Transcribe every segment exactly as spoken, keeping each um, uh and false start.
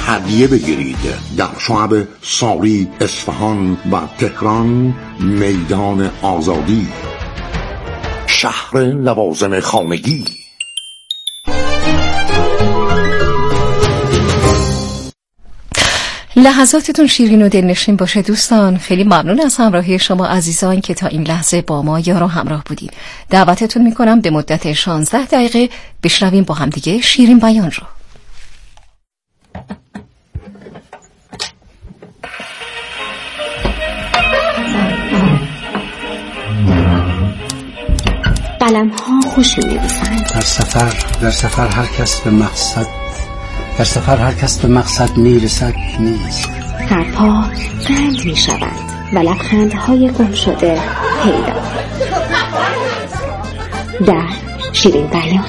هدیه بگیرید. در شعب ساری، اصفهان و تهران میدان آزادی، شهر لوازم خانگی. لحظاتتون شیرین و دلنشین باشه دوستان. خیلی ممنون از همراهی شما عزیزان که تا این لحظه با ما یار و همراه بودید. دعوتتون میکنم به مدت شانزده دقیقه بشنویم با هم دیگه شیرین بیان رو. قلم ها خوش می‌نویسند. در سفر در سفر هر کس به مقصد در سفر هر کس به مقصد میرسد نیست. حرفها رنگ میشوند و لبخندهای گم شده پیدا. در شیرین بیان.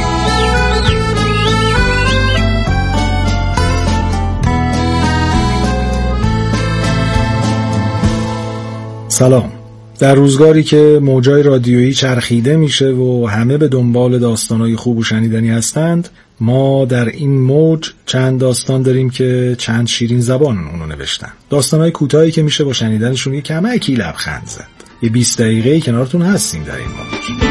سلام. در روزگاری که موجای رادیویی چرخیده میشه و همه به دنبال داستانای خوب و شنیدنی هستند، ما در این موج چند داستان داریم که چند شیرین زبان اونو نوشتن. داستانای کوتاهی که میشه با شنیدنشون یه کمکی لبخند زد. یه بیست دقیقه‌ای کنارتون هستیم در این موج.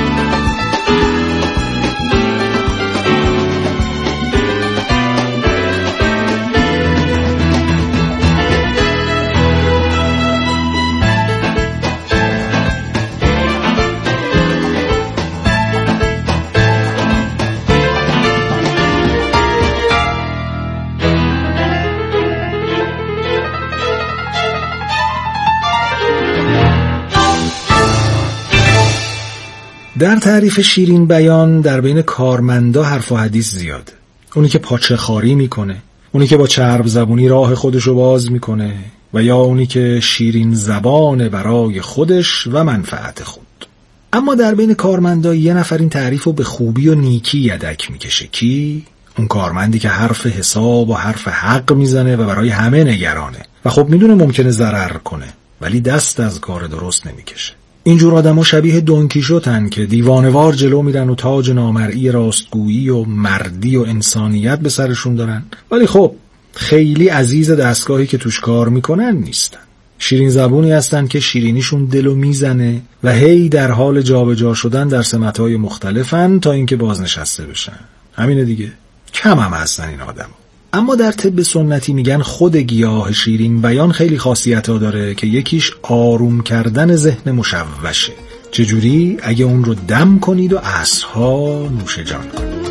در تعریف شیرین بیان در بین کارمندا حرف و حدیث زیاده. اونی که پاچه خاری میکنه، اونی که با چرب زبونی راه خودشو باز میکنه و یا اونی که شیرین زبان برای خودش و منفعت خود. اما در بین کارمندا یه نفر این تعریفو به خوبی و نیکی یدک میکشه. کی؟ اون کارمندی که حرف حساب و حرف حق میزنه و برای همه نگرانه و خب میدونه ممکنه ضرر کنه ولی دست از کار درست نمیکشه. اینجور آدم‌ها شبیه دونکیشوتن که دیوانوار جلو میرن و تاج نامرئی راستگویی و مردی و انسانیت به سرشون دارن ولی خب خیلی عزیز دستگاهی که توش کار میکنن نیستن. شیرین زبونی هستن که شیرینیشون دلو میزنه و هی در حال جابجا شدن در سمت‌های مختلفن تا اینکه بازنشسته بشن. همینه دیگه. کم هم هستن این آدم. اما در طب سنتی میگن خود گیاه شیرین بیان خیلی خاصیت‌ها داره که یکیش آروم کردن ذهن مشوشه. چجوری؟ اگه اون رو دم کنید و عصرها نوش جان کنید.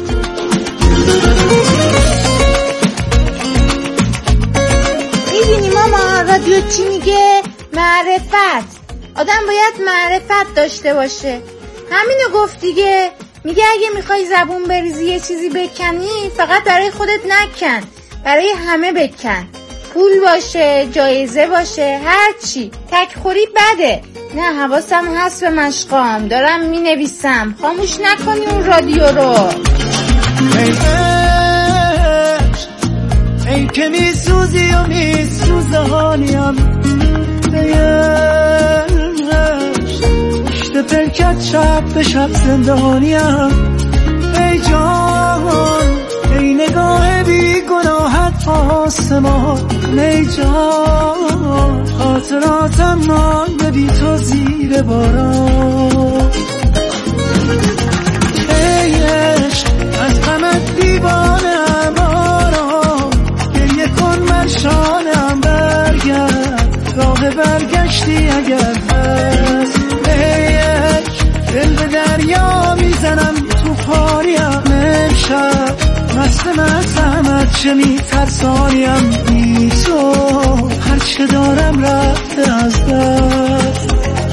میدونی ماما رادیو چی میگه؟ معرفت. آدم باید معرفت داشته باشه. همینو گفت دیگه. میگه اگه میخوای زبون بریزی یه چیزی بکنی فقط برای خودت نکن، برای همه بکن. پول باشه، جایزه باشه، هر چی. تکخوری بده. نه حواسم هست به مشقام، دارم مینویسم. خاموش نکنی اون رادیو رو. ای عشق ای که میسوزی و میسوزانیم، ای پشت پرکت شب به شب زندانیم. ای جان ای نگاه بی گناهت آسمان، ای جان خاطراتم مانده بی تو زیر باران. ای عشق از غمت دیوانم آرام، گریه کن من شانم برگرد، راه برگشتی اگر هست. دل به دریا میزنم تو پاریم، امشب مست مستمت چه میترسانیم. بی تو هرچه دارم رفته از دست.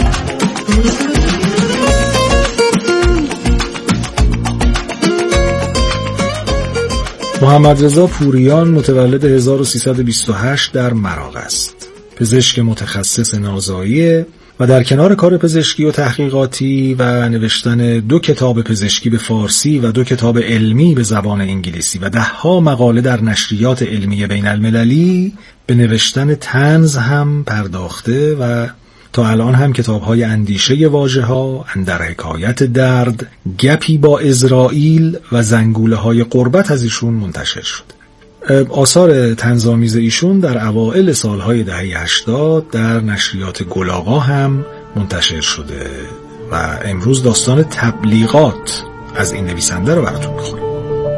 محمد رضا پوریان متولد هزار و سیصد و بیست و هشت در مراغ است. پزشک متخصص نازاییه و در کنار کار پزشکی و تحقیقاتی و نوشتن دو کتاب پزشکی به فارسی و دو کتاب علمی به زبان انگلیسی و دهها مقاله در نشریات علمی بین المللی به نوشتن طنز هم پرداخته و تا الان هم کتاب‌های اندیشه واژه‌ها، اندر حکایت درد، گپی با اسرائیل و زنگوله‌های قربت از ایشون منتشر شد. آثار طنزآمیز ایشون در اوائل سالهای دهه هشتاد در نشریات گلاغا هم منتشر شده و امروز داستان تبلیغات از این نویسنده رو براتون میخونم.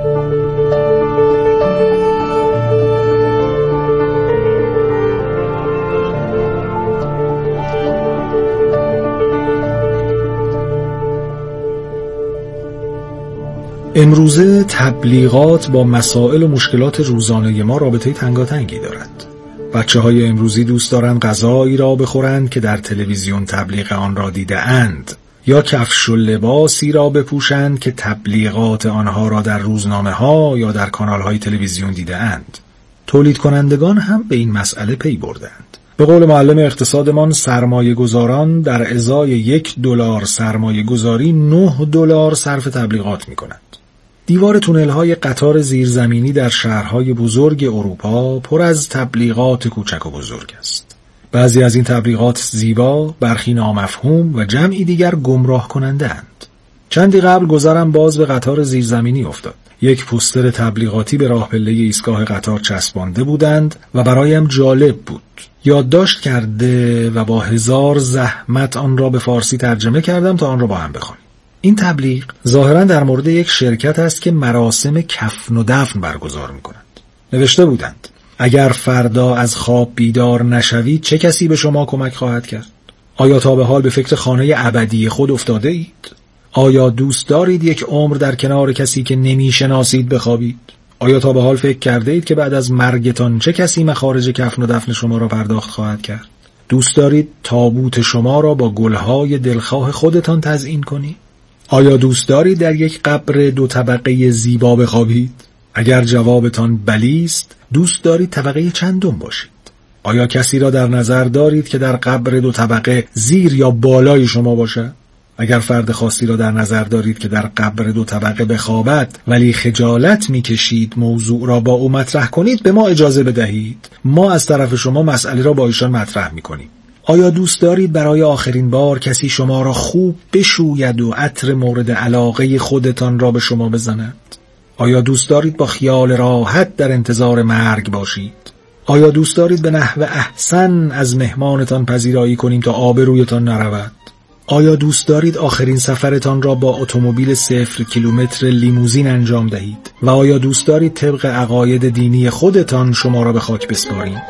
امروزه تبلیغات با مسائل و مشکلات روزانه ما رابطه تنگاتنگی دارد. بچه های امروزی دوست دارند غذایی را بخورند که در تلویزیون تبلیغ آن را دیده اند یا کفش و لباسی را بپوشند که تبلیغات آنها را در روزنامه ها یا در کانال های تلویزیون دیده اند. تولید کنندگان هم به این مسئله پی بردند. به قول معلم اقتصادمان سرمایه گذاران در ازای یک دلار سرمایه گذاری نه دلار صرف تبلیغات می کنند. دیوار تونل‌های قطار زیرزمینی در شهرهای بزرگ اروپا پر از تبلیغات کوچک و بزرگ است. بعضی از این تبلیغات زیبا، برخی نامفهوم و جمعی دیگر گمراه کننده اند. چندی قبل گذرم باز به قطار زیرزمینی افتاد. یک پوستر تبلیغاتی به راه پله ایستگاه قطار چسبانده بودند و برایم جالب بود. یادداشت کرده و با هزار زحمت آن را به فارسی ترجمه کردم تا آن را با هم بخوانیم. این تبلیغ ظاهراً در مورد یک شرکت است که مراسم کفن و دفن برگزار می‌کند. نوشته بودند: اگر فردا از خواب بیدار نشوید چه کسی به شما کمک خواهد کرد؟ آیا تا به حال به فکر خانه ابدی خود افتاده اید؟ آیا دوست دارید یک عمر در کنار کسی که نمی‌شناسید بخوابید؟ آیا تا به حال فکر کرده اید که بعد از مرگتان چه کسی مخارج کفن و دفن شما را پرداخت خواهد کرد؟ دوست دارید تابوت شما را با گلهای دلخواه خودتان تزیین کنید؟ آیا دوست دارید در یک قبر دو طبقه زیبا بخوابید؟ اگر جوابتان بلی است، دوست دارید طبقه چندم باشید؟ آیا کسی را در نظر دارید که در قبر دو طبقه زیر یا بالای شما باشد؟ اگر فرد خاصی را در نظر دارید که در قبر دو طبقه بخوابد ولی خجالت می‌کشید موضوع را با او مطرح کنید، به ما اجازه بدهید. ما از طرف شما مسئله را با ایشان مطرح می‌کنیم. آیا دوست دارید برای آخرین بار کسی شما را خوب بشوید و عطر مورد علاقه خودتان را به شما بزند؟ آیا دوست دارید با خیال راحت در انتظار مرگ باشید؟ آیا دوست دارید به نحو احسن از مهمانتان پذیرایی کنیم تا آبرویتان نرود؟ آیا دوست دارید آخرین سفرتان را با اتومبیل صفر کیلومتر لیموزین انجام دهید؟ و آیا دوست دارید طبق عقاید دینی خودتان شما را به خاک بسپاریم؟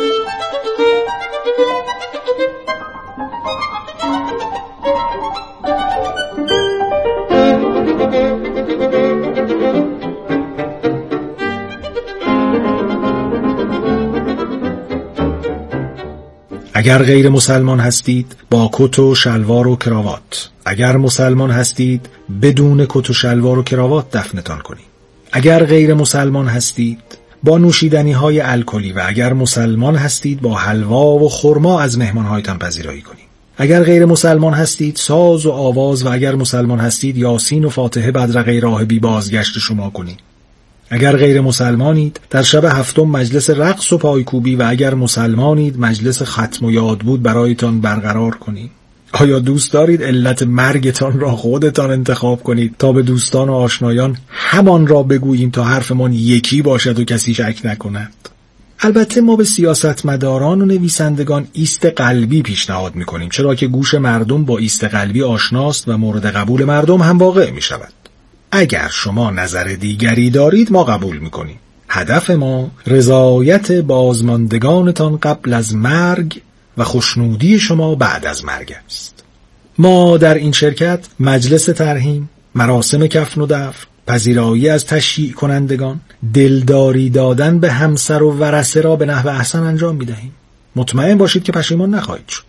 اگر غیر مسلمان هستید با کت و شلوار و کراوات. اگر مسلمان هستید بدون کت و شلوار و کراوات دفنتان کنید. اگر غیر مسلمان هستید با نوشیدنی های الکلی و اگر مسلمان هستید با حلوا و خرما از مهمانهایتان پذیرایی کنید. اگر غیر مسلمان هستید ساز و آواز و اگر مسلمان هستید یاسین و فاتحه بدرقه راهبی بازگشت شما کنید. اگر غیر مسلمانید در شب هفتم مجلس رقص و پایکوبی و اگر مسلمانید مجلس ختم و یاد بود برایتان برقرار کنید. آیا دوست دارید علت مرگتان را خودتان انتخاب کنید تا به دوستان و آشنایان همان را بگوییم تا حرفمان یکی باشد و کسی شک نکند؟ البته ما به سیاستمداران و نویسندگان ایست قلبی پیشنهاد می‌کنیم، چرا که گوش مردم با ایست قلبی آشناست و مورد قبول مردم هم واقع می‌شود. اگر شما نظر دیگری دارید ما قبول می‌کنیم. هدف ما رضایت بازماندگانتان قبل از مرگ و خوشنودی شما بعد از مرگ است. ما در این شرکت مجلس ترحیم، مراسم کفن و دفن، پذیرایی از تشییع کنندگان، دلداری دادن به همسر و ورثه را به نحو احسن انجام می‌دهیم. مطمئن باشید که پشیمان نخواهید شد.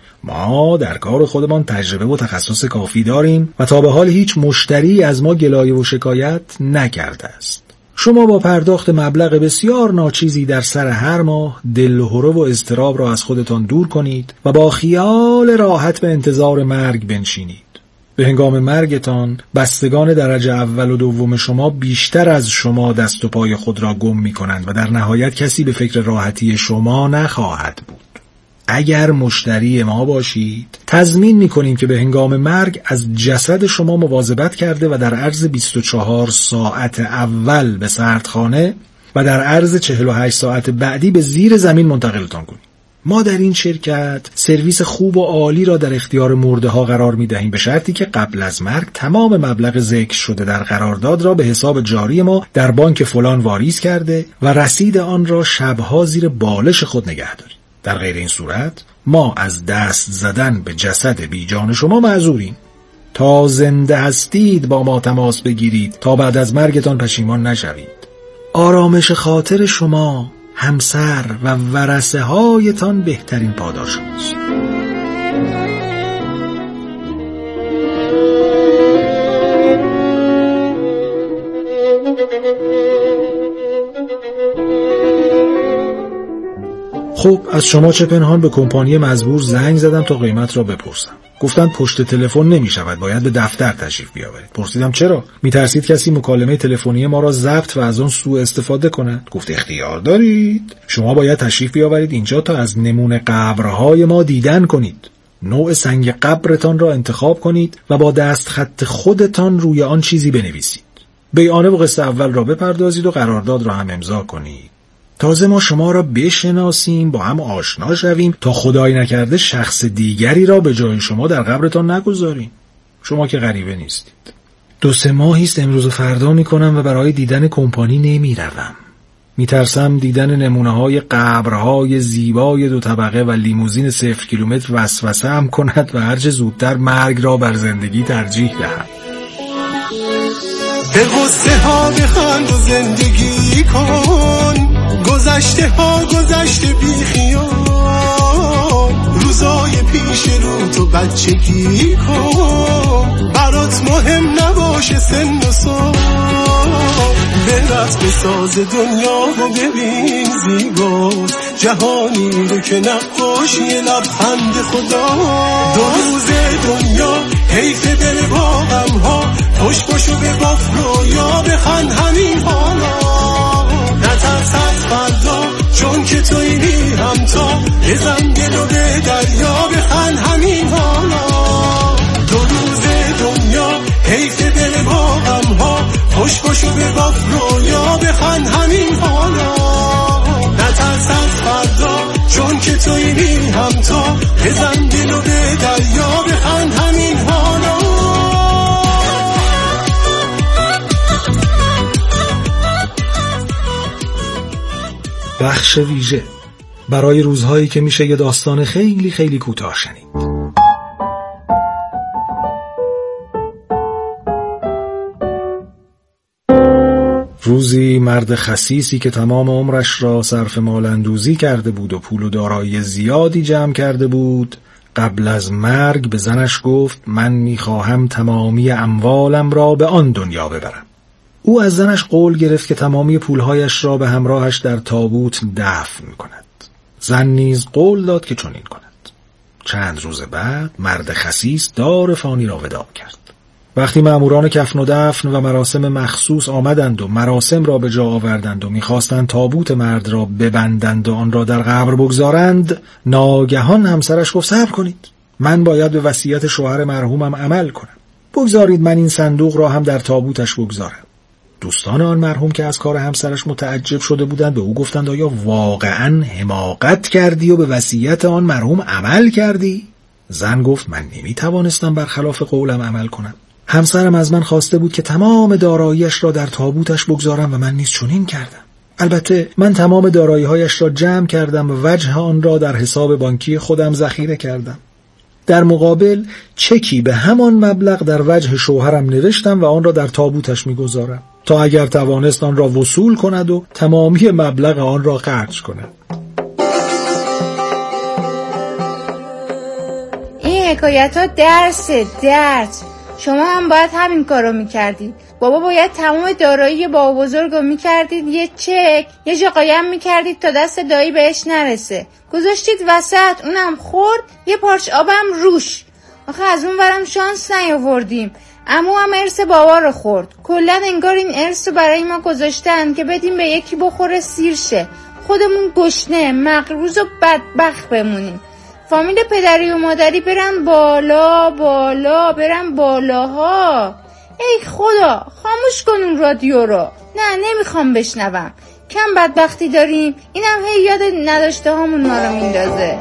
ما در کار خودمان تجربه و تخصص کافی داریم و تا به حال هیچ مشتری از ما گلایه و شکایت نکرده است. شما با پرداخت مبلغ بسیار ناچیزی در سر هر ماه دلهره و اضطراب را از خودتان دور کنید و با خیال راحت به انتظار مرگ بنشینید. به هنگام مرگتان بستگان درجه اول و دوم شما بیشتر از شما دست و پای خود را گم می کنند و در نهایت کسی به فکر راحتی شما نخواهد بود. اگر مشتری ما باشید تضمین می کنیم که به هنگام مرگ از جسد شما مواظبت کرده و در عرض بیست و چهار ساعت اول به سردخانه و در عرض چهل و هشت ساعت بعدی به زیر زمین منتقلتان کنیم. ما در این شرکت سرویس خوب و عالی را در اختیار مرده ها قرار می دهیم به شرطی که قبل از مرگ تمام مبلغ ذکر شده در قرارداد را به حساب جاری ما در بانک فلان واریز کرده و رسید آن را شبها زیر بالش خود نگه داریم. در غیر این صورت ما از دست زدن به جسد بی جان شما معذوریم. تا زنده هستید با ما تماس بگیرید تا بعد از مرگتان پشیمان نشوید. آرامش خاطر شما، همسر و ورثه هایتان بهترین پاداش شماست. خب از شما چه پنهان به کمپانی مزبور زنگ زدم تا قیمت را بپرسم. گفتند پشت تلفن نمی شود، باید به دفتر تشریف بیاورید. پرسیدم چرا؟ می ترسید کسی مکالمه تلفنی ما را ضبط و از آن سوء استفاده کند؟ گفت اختیار دارید، شما باید تشریف بیاورید اینجا تا از نمونه قبرهای ما دیدن کنید. نوع سنگ قبرتان را انتخاب کنید و با دست خط خودتان روی آن چیزی بنویسید. بیانه و قسط اول را بپردازید و قرارداد را هم امضا کنید. تازه ما شما را بشناسیم، با هم آشنا شویم تا خدای نکرده شخص دیگری را به جای شما در قبرتان نگذاریم. شما که غریبه نیستید. دو سه ماهی است امروز و فردا میکنم و برای دیدن کمپانی نمیروم. میترسم دیدن نمونه‌های قبرهای زیبای دو طبقه و لیموزین صفر کیلومتر وسوسه هم کند و هرچه زودتر مرگ را بر زندگی ترجیح دهم. به غصه ها بخند و زندگی کن، گذشته ها گذشته بی خیال، روزای پیش رو تو بچگی کن، برات مهم نباشه سن و سال، برقص بساز دنیا رو ببین زیباست، جهانی رو که نقاشی لبخند خدا. دو روز دنیا حیف دل با غم ها، خوش باشو به باف رویا بخند همین حالا، نترس از فردا چون که توی بی همتا، بزن دل و به دریا بخند همین حالا. دو روز دنیا حیف دل با غم ها، خوش باشو به باف رویا بخند همین حالا، نترس از فردا چون که توی بی همتا، بزن دل و به دریا بخند همین حالا. بخش ویژه برای روزهایی که میشه یه داستان خیلی خیلی کوتاه شنید. روزی مرد خسیسی که تمام عمرش را صرف مالندوزی کرده بود و پول و دارایی زیادی جمع کرده بود، قبل از مرگ به زنش گفت من میخواهم تمامی اموالم را به آن دنیا ببرم. او از زنش قول گرفت که تمامی پولهایش را به همراهش در تابوت دفن کند. زن نیز قول داد که چنین کند. چند روز بعد مرد خسیس دار فانی را وداع کرد. وقتی مأموران کفن و دفن و مراسم مخصوص آمدند و مراسم را به جا آوردند و می‌خواستند تابوت مرد را ببندند و آن را در قبر بگذارند، ناگهان همسرش گفت صبر کنید، من باید به وصیت شوهر مرحومم عمل کنم. بگذارید من این صندوق را هم در تابوتش بگذارم. دوستان آن مرحوم که از کار همسرش متعجب شده بودند به او گفتند آیا واقعاً حماقت کردی و به وصیت آن مرحوم عمل کردی؟ زن گفت من نمی‌توانستم برخلاف قولم عمل کنم. همسرم از من خواسته بود که تمام داراییش را در تابوتش بگذارم و من نیز چنین کردم. البته من تمام دارایی‌هایش را جمع کردم و وجه آن را در حساب بانکی خودم ذخیره کردم. در مقابل چکی به همان مبلغ در وجه شوهرم نوشتم و آن را در تابوتش می‌گذارم تا اگر توانست آن را وصول کند و تمامی مبلغ آن را خرج کند. این حکایت‌ها درس درس شما هم باید همین کارو میکردید. بابا باید تمام دارایی بابا بزرگو میکردید یه چک یه جا قایم میکردید تا دست دایی بهش نرسه، گذاشتید وسط، اونم خورد، یه پارچ آبم روش. آخه از اون ورم شانس نیاوردیم، عمو هم ارث بابا رو خورد. کلا انگار این ارث رو برای ما گذاشتن که بدیم به یکی بخوره سیر شه، خودمون گشنه مقروض و بدبخت بمونیم. فامیل پدری و مادری برن بالا بالا برن بالاها. ای خدا خاموش کن اون رادیو رو، نه نمیخوام بشنوم. کم بدبختی داریم، اینم هی یاد نداشته هامون ما رو میندازه.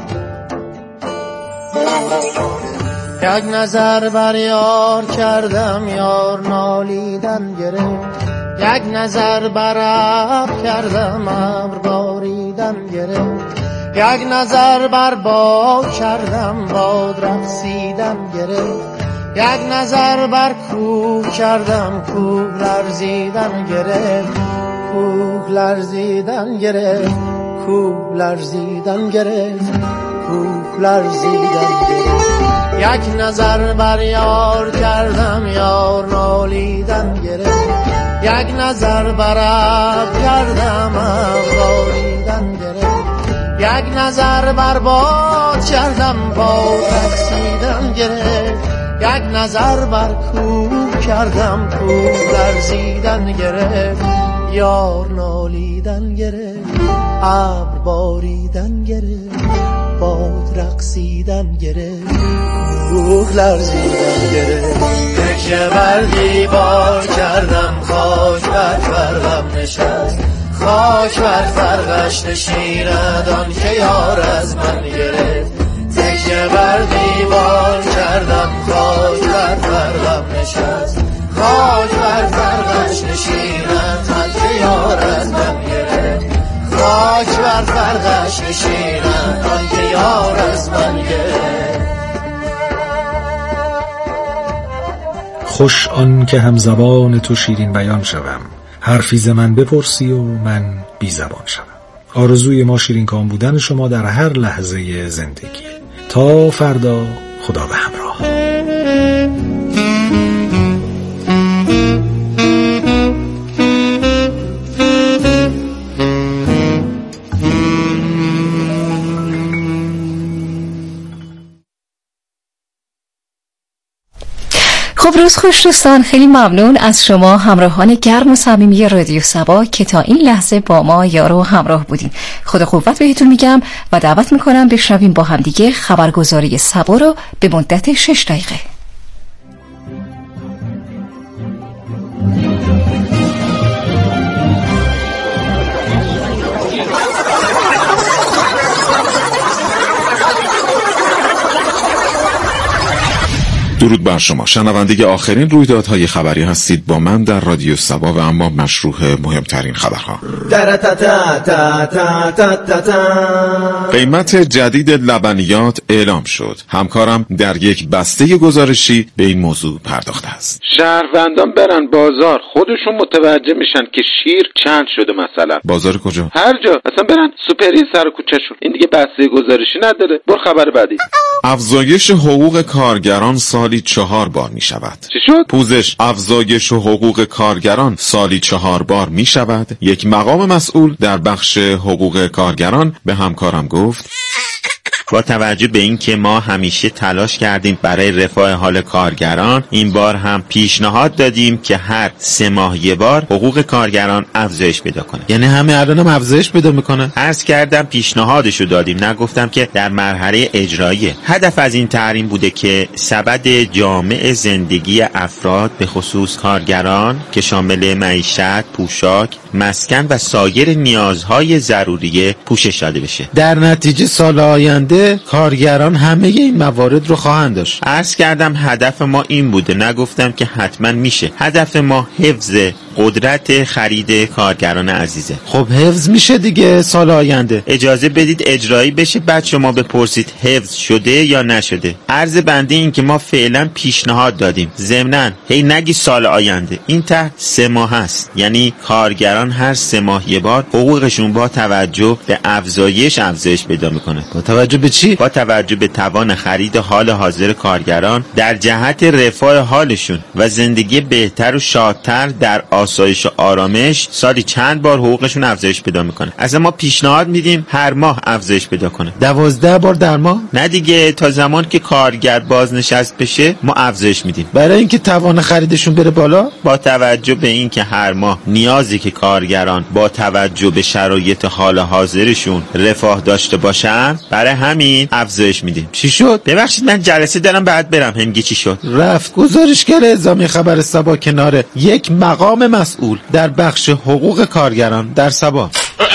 یک نظر بر یار کردم، یار نالیدن گرفت. یک نظر بر ابر کردم، ابر باریدن گرفت. یک نظر بر باد کردم، باد رقصیدن گرفت. یک نظر بر کوه کردم، کوه لرزیدن گرفت. کوه لرزیدن گرفت، کوه لرزیدن گرفت، کوه لرزیدن گرفت. یک نظر بر یار کردم، یار نالیدن گرفت. یک نظر بر ابر کردم، ابر باریدن گرفت. یک نظر بر باد کردم، باد رقصیدن گرفت. یک نظر بر کوه کردم، کوه لرزیدن گرفت. یار نالیدن گرفت، ابر باریدن گرفت، باد رقصیدن گرفت، کوه لرزیدن گرفت. تکیه بر دیوار کردم، خاک بر فرقم نشست. خاک بر فرقش نشیند آن که یار از من گرفت. تکیه بر دیوار کردم، خاک بر فرقم نشست. خاک بر فرقش نشیند آن که یار از من گرفت. خاک بر فرقش نشیند آن که یار از من گرفت. خوش آن که هم زبان تو شیرین بیان شوم، حرفی ز من بپرسی و من بی زبان شوم. آرزوی ما شیرین کام بودن شما در هر لحظه زندگی. تا فردا، خدا به همراه. خب روز خوش دوستان، خیلی ممنون از شما همراهان گرم و صمیمی رادیو صبا که تا این لحظه با ما یار و همراه بودین. خدا قوت بهتون میگم و دعوت میکنم بشنویم با هم دیگه خبرگزاری صبا رو به مدت شش دقیقه. درود بر شما شنونده آخرین رویدادهای خبری هستید با من در رادیو صبا و اما مشروح مهمترین خبرها. قیمت جدید لبنیات اعلام شد. همکارم در یک بسته گزارشی به این موضوع پرداخته است. شهروندان برن بازار، خودشون متوجه میشن که شیر چند شده. مثلا بازار کجا؟ هر جا، اصلا برن سوپری سر کوچه‌شون. این دیگه بسته گزارشی نداره. برو خبر بعدی. افزایش حقوق کارگران سالی چهار بار می شود. چی شد؟ پوزش افزایش حقوق کارگران سالی چهار بار می شود. یک مقام مسئول در بخش حقوق کارگران به همکارم گفت با توجه به اینکه ما همیشه تلاش کردیم برای رفاه حال کارگران، این بار هم پیشنهاد دادیم که هر سه ماه یه بار حقوق کارگران افزایش پیدا کنه. یعنی همه الان هم افزایش پیدا میکنه؟ عرض کردم پیشنهادشو دادیم، نگفتم که در مرحله اجراییه. هدف از این تحریم بوده که سبد جامع زندگی افراد به خصوص کارگران که شامل معیشت، پوشاک، مسکن و سایر نیازهای ضروریه پوشش داده بشه. در نتیجه سال آینده کارگران همه این موارد رو خواهند داشت. عرض کردم هدف ما این بوده، نگفتم که حتما میشه. هدف ما حفظ قدرت خرید کارگران عزیزه. خب حفظ میشه دیگه سال آینده. اجازه بدید اجرایی بشه بعد شما بپرسید حفظ شده یا نشده. عرض بنده این که ما فعلا پیشنهاد دادیم. ضمناً هی نگی سال آینده. این ته سه ماه هست، یعنی کارگران هر سه ماه یه بار حقوقشون با توجه به افزایش افزایش پیدا میکنه. با توجه به چی؟ با توجه به توان خرید حال حاضر کارگران در جهت رفاه حالشون و زندگی بهتر و شادتر در آسایش و آرامش سالی چند بار حقوقشون افزایش پیدا میکنه. اصلا ما پیشنهاد میدیم هر ماه افزایش پیدا کنه. دوازده بار در ماه؟ نه دیگه، تا زمان که کارگر بازنشست بشه ما افزایش میدیم. برای اینکه توان خریدشون بره بالا؟ با توجه به اینکه هر ماه نیازی که کارگران با توجه به شرایط حال حاضرشون رفاه داشته باشن، برای همین افزایش میدیم. چی شد؟ ببخشید من جلسه دارم بعد برم. همگی چی شد؟ رفت گزارشگر اعزامی خبر صبا کناره یک مقام مسئول در بخش حقوق کارگران در سبا.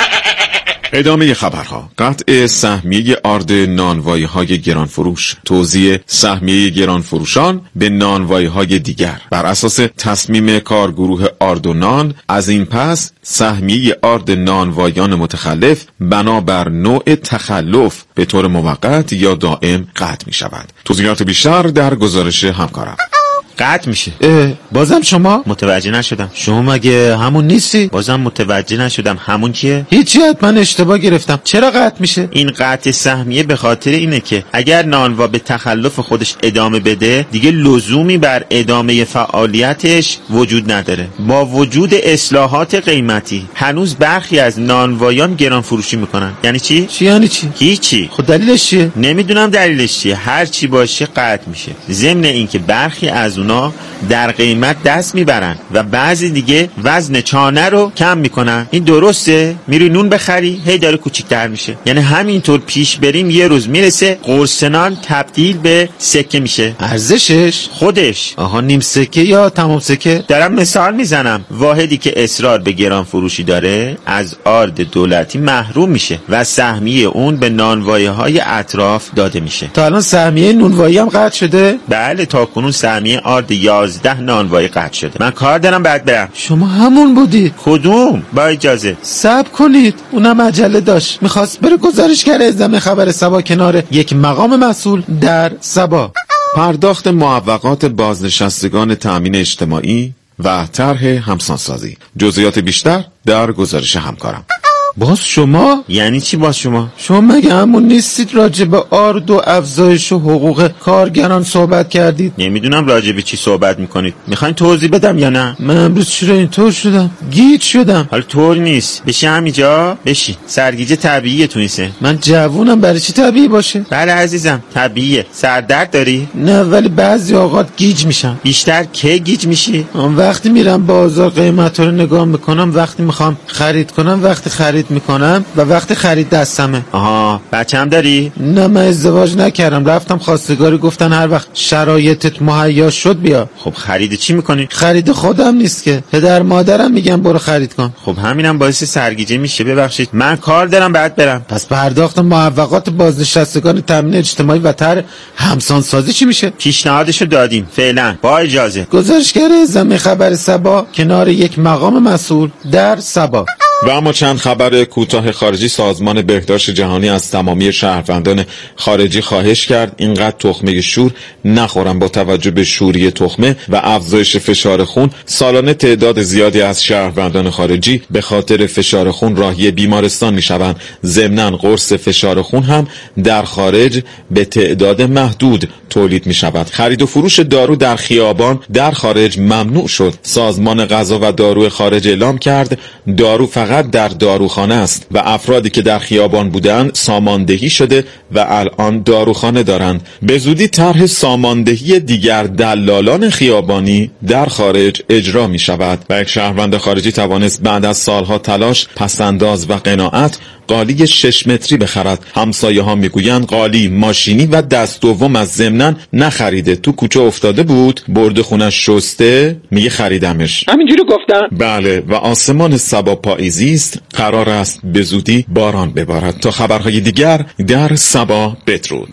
ادامه خبرها. قطع سهمیه آرد نانوایی‌های گرانفروش، توزیع سهمیه گرانفروشان به نانوایی‌های دیگر بر اساس تصمیم کارگروه آرد و نان. از این پس سهمیه آرد نانواییان متخلف بنابر نوع تخلف به طور موقت یا دائم قطع می شود. توضیحات بیشتر در گزارش همکارم. قطع میشه. بازم شما؟ متوجه نشدم. شما مگه همون نیستی؟ بازم متوجه نشدم. همون کیه؟ هیچی، من اشتباه گرفتم. چرا قطع میشه؟ این قطع سهمیه به خاطر اینه که اگر نانوا به تخلف خودش ادامه بده دیگه لزومی بر ادامه فعالیتش وجود نداره. با وجود اصلاحات قیمتی هنوز برخی از نانوایان گران فروشی میکنن. یعنی چی؟ چی یعنی چی؟ هیچی. خب دلیلش چیه؟ نمیدونم دلیلش چیه. هر چی باشه قطع میشه. ضمن اینکه برخی از اونا در قیمت دست میبرن و بعضی دیگه وزن چانه رو کم میکنن. این درسته؟ میری نون بخری هی داره کوچیک‌تر میشه. یعنی همینطور پیش بریم یه روز میرسه قرص نان تبدیل به سکه میشه. ارزشش خودش. آها، نیم سکه یا تمام سکه؟ دارم مثال میزنم. واحدی که اصرار به گران فروشی داره از آرد دولتی محروم میشه و سهمیه اون به نانوایی‌های اطراف داده میشه. تا الان سهمیه نونوایی هم قطع شده؟ بله، تا کنون سهمیه آرد یازده نانوایی قطع شده. من کار دارم بعد برم. شما همون بودید؟ کدوم؟ با اجازه. صبر کنید، اونم عجله داشت، میخواست بره گزارشگر اعزام خبر سبا کنار یک مقام مسئول در سبا. پرداخت معوقات بازنشستگان تأمین اجتماعی و طرح همسانسازی. جزئیات بیشتر در گزارش همکارم. باز شما؟ یعنی چی باز شما؟ شما مگه همون نیستید راجع به آرد و افزایش و حقوق کارگران صحبت کردید؟ نمیدونم راجع به چی صحبت میکنید. میخواین توضیح بدم یا نه؟ من امروز چرا اینطور شدم؟ گیج شدم. حالا طور نیست. بشی همینجا بشی. سرگیجه طبیعیه تو این سن. من جوونم، برای چی طبیعی باشه؟ بله عزیزم، طبیعیه. سردرد داری؟ نه، ولی بعضی اوقات گیج میشم. بیشتر کی گیج میشی؟ وقتی میرم بازار قیمتا رو نگاه میکنم، وقتی میخوام خرید کنم، وقتی خرید میکنم و وقتی خرید دستمه. آها، بچه‌م داری؟ نه، من ازدواج نکردم. رفتم خواستگاری، گفتن هر وقت شرایطت مهیا شد بیا. خب خرید چی میکنی؟ خرید خودم نیست که، پدر مادرم میگن برو خرید کن. خب همینم باعث سرگیجه میشه. ببخشید من کار دارم بعد برم. پس پرداخت معوقات بازنشستگان تامین اجتماعی و طرح همسانسازی چی میشه؟ پیشنهادشو دادیم فعلا، با اجازه. گزارشگر اعزام خبر سبا کنار یک مقام مسئول در سبا. و اما چند خبر کوتاه خارجی. سازمان بهداشت جهانی از تمامی شهروندان خارجی خواهش کرد اینقدر تخمه شور نخورن. با توجه به شوری تخمه و افزایش فشار خون، سالانه تعداد زیادی از شهروندان خارجی به خاطر فشار خون راهی بیمارستان میشوند. ضمناً قرص فشار خون هم در خارج به تعداد محدود تولید می شود. خرید و فروش دارو در خیابان در خارج ممنوع شد. سازمان غذا و دارو خارج اعلام کرد دارو فقط در داروخانه است و افرادی که در خیابان بودند ساماندهی شده و الان داروخانه دارند. به زودی طرح ساماندهی دیگر دلالان خیابانی در خارج اجرا می شود و یک شهروند خارجی توانست بعد از سالها تلاش، پسنداز و قناعت قالی شش متری بخرد. همسایه ها میگویند قالی ماشینی و دست دوم از ضمناً نخریده، تو کوچه افتاده بود، برده خونش شسته، میگه خریدمش. همینجوری گفتن؟ بله. و آسمان سبا پاییزی است، قرار است به زودی باران ببارد. تا خبرهای دیگر در سبا بدرود.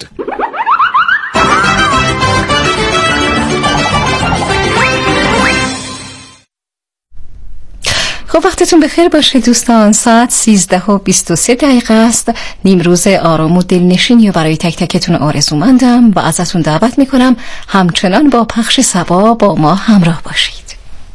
خب وقتتون بخیر باشه دوستان. ساعت سیزده و بیست و سه دقیقه است. نیمروز آرام و دلنشینی و برای تک تکتون آرزومندم و ازتون دعوت میکنم همچنان با پخش سبا با ما همراه باشید.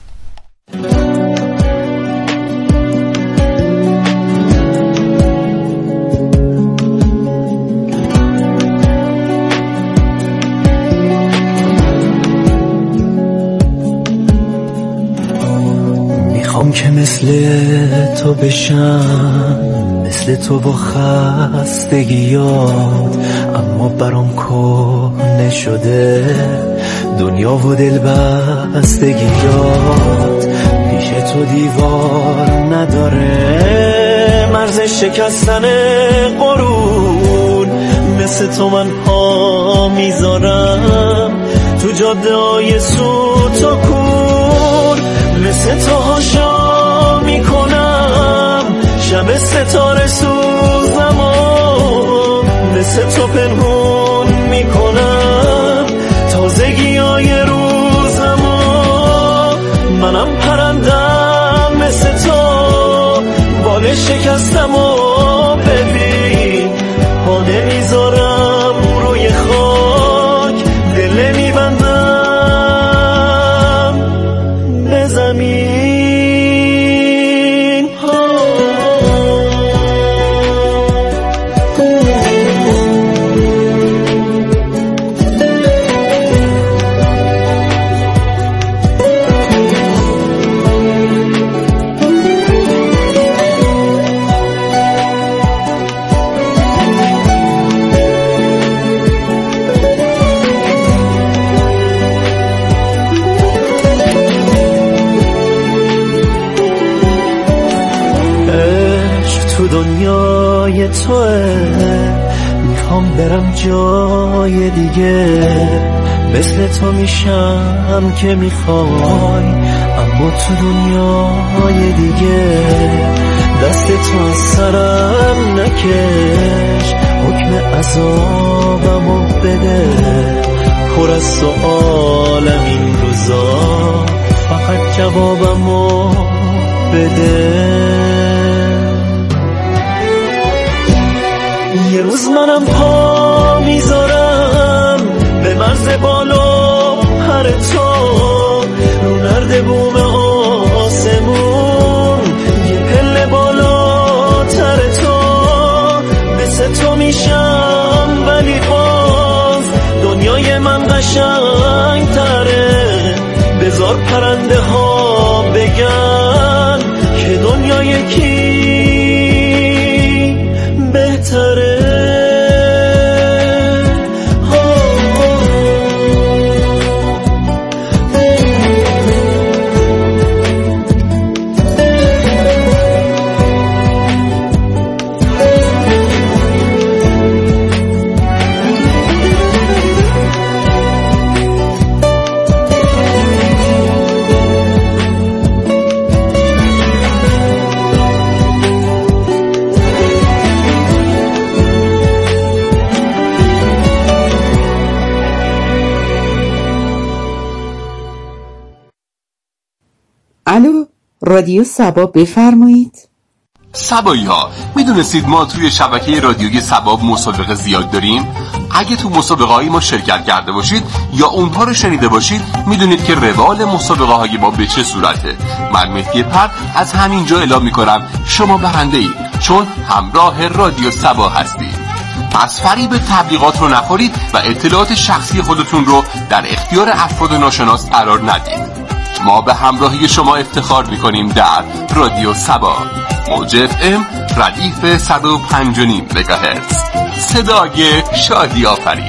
میخوام که مثل تو بشم، مثل تو با خستگیات، اما برام کهنه شده دنیا و دل بستگیات. پیش تو دیوار نداره مرز شکستن قرون، مثل تو من پا میذارم تو جاده های سوت و کور، مثل تو هاشا میکنم شب ستاره سوزم و مثل تو پنهون میکنم تازگی های روزم و منم پرندم مثل تو بال شکستم و ببین پانه میذارم روی خاک دل میبندم به زمین. دنیای توه میخوام برم جای دیگه مثل تو میشم که میخوای اما تو دنیای دیگه دست تو از سرم نکش حکم عذابمو بده پر از سؤالم این روزا فقط جوابمو بده. یه روز منم پا میذارم به مرز بالا پر تو رو نرد بوم آسمون یه پله بالا تر تو مثل تو میشم ولی باز دنیای من قشنگ تره بذار پرنده ها بگن که دنیا یکی بهتره. الو رادیو سبا بفرمایید. سبایی ها میدونستید ما توی شبکه رادیویی سبا مسابقه زیاد داریم؟ اگه تو مسابقه های ما شرکت کرده باشید یا اونها رو شنیده باشید میدونید که روال مسابقه های ما به چه صورته. من مهدی پر از همینجا اعلام میکنم شما برنده اید چون همراه رادیو سبا هستید. پس فریب تبلیغات رو نخورید و اطلاعات شخصی خودتون رو در اختیار افراد ناشناس قرار ندید. ما به همراهی شما افتخار میکنیم در رادیو سبا موج اف ام ردیف صد و پنج و نیم مگاهرتز صدای شادی آفرین.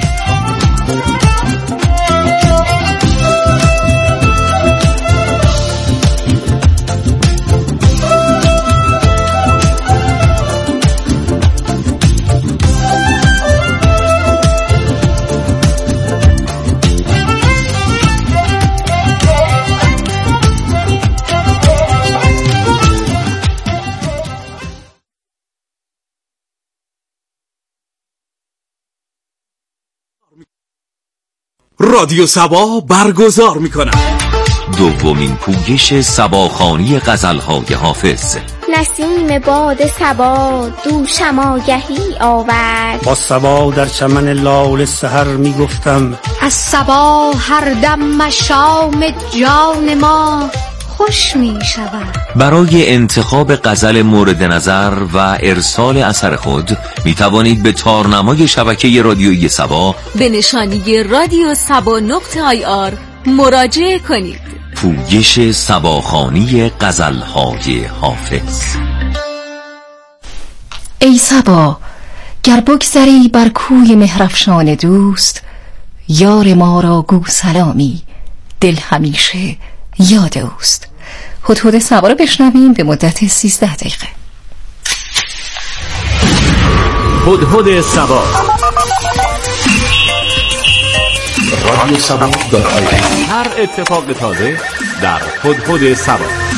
رادیو سبا برگزار می‌کند دومین پویش سباخوانی غزل‌های حافظ. نسیم باد سبا دوشم آگهی آورد. با سبا در چمن لاله سحر میگفتم از سبا هر دم مشام جان ما خوش می شود. برای انتخاب غزل مورد نظر و ارسال اثر خود می توانید به تارنمای شبکه رادیویی سبا به نشانی رادیو سبا نقطه آی آر مراجعه کنید. پویش سباخوانی غزل‌های حافظ. ای سبا گر بگذری بر کوی مهرافشان دوست، یار ما را گو سلامی دل همیشه یاد اوست. هدهد سبا رو بشنویم به مدت سیزده دقیقه. هدهد سبا رادیو سبا. هر اتفاق تازه در هدهد سبا.